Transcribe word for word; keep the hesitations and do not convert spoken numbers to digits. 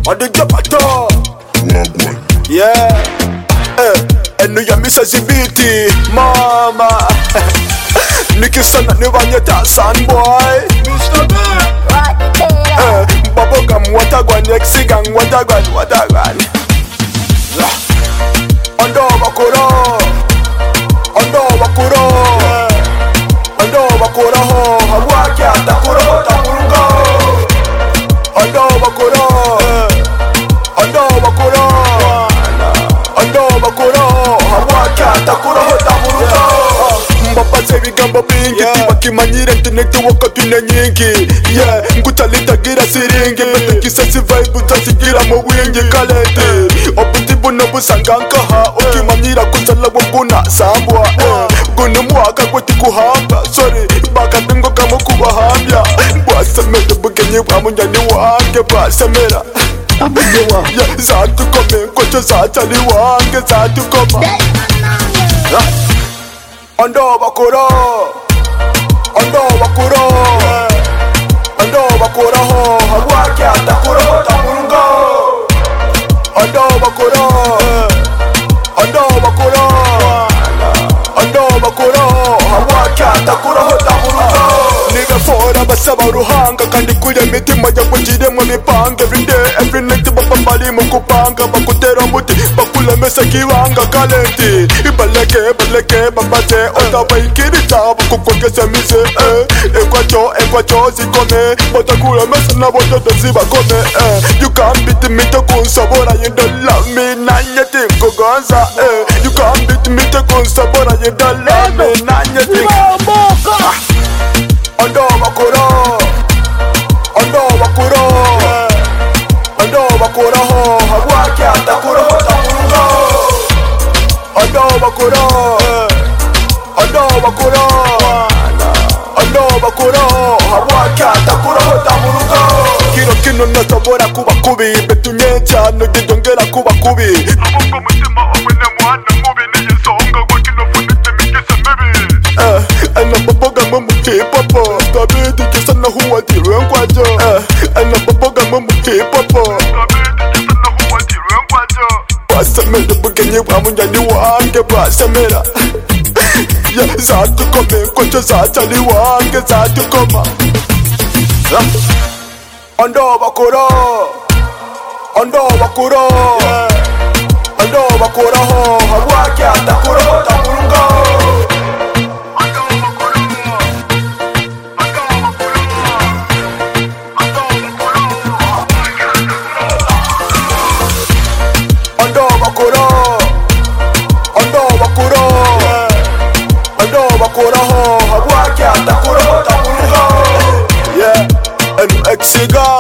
Adige pato yeah eh enu ya misa zibiti mama nikisana nibanyeta son boy Mister Bear eh babogam watagwan exigang watagwan watagwan Ondo bakuro Ondo bakuro Ondo bakuro ho habwaki atakuro takurungo Ondo bakuro Ondo bakuro Ondo bakuro habwaki atakuro takurungo Mbapa sebi gamba bingi tiba kimanyire ntinekti waka tune nyingi yeah ngutalita gira siringi bete kisasi vibe utasigira mu wingi kalete obutibu nobusanganka ha ukimanyira kusala wabuna sambwa gunu mwaka kweti kuhamba sorry baka bingo kama kubahambya bwasamede bugenye bwamunyani wange bwasamera abuyewa yeah zatu kome kocho zatali wange zatu koma Ondo bakuro Ondo bakuro Ondo bakuro ho habwaki atakuro takurungo Ondo bakuro Ondo bakuro Ondo bakuro habwaki atakuro takurungo Nigga fora basaba ruhanga kandi kule mitima yakujire mu mipanga every day every night babambali mu kupanga bakutera muti bakula mesa kiwanga kalenti ibaleke baleke babate otabaikiri tabu kukwekesa mise eh ekwacho ekwacho zikome botakula mesa na bototo zibakome eh you can't beat me to kunsabora you don't love me nanye tinko gonza eh you can't beat me to kunsabora you don't love me nanye tinko Ondo bakuro Ondo bakuro Ondo bakuro ho habwaki atakuro takurungo Ondo bakuro Ondo bakuro Ondo bakuro habwaki atakuro takurungo Kino kino natabora kuba kubi betunye cyane gidongera kuba kubi Abumva mutima obwene mwana mubi niyisonga gwakino funite migese mibi Eh ana baboga mu hip hop Tabidi kisana huwa tirwe nkwajo Eh ana baboga mu hip hop Tabidi kisana huwa tirwe nkwajo Basamera bugenye bwamunyani wange basamera Yeah zatu kome kocho zatali wange zatu koma Ondo bakuro Ondo bakuro Ondo bakuro ho habwaki atakuro takurungo Ondo bakuro Ondo bakuro Ondo bakuro ho habwaki atakuro takurungo Yeah M X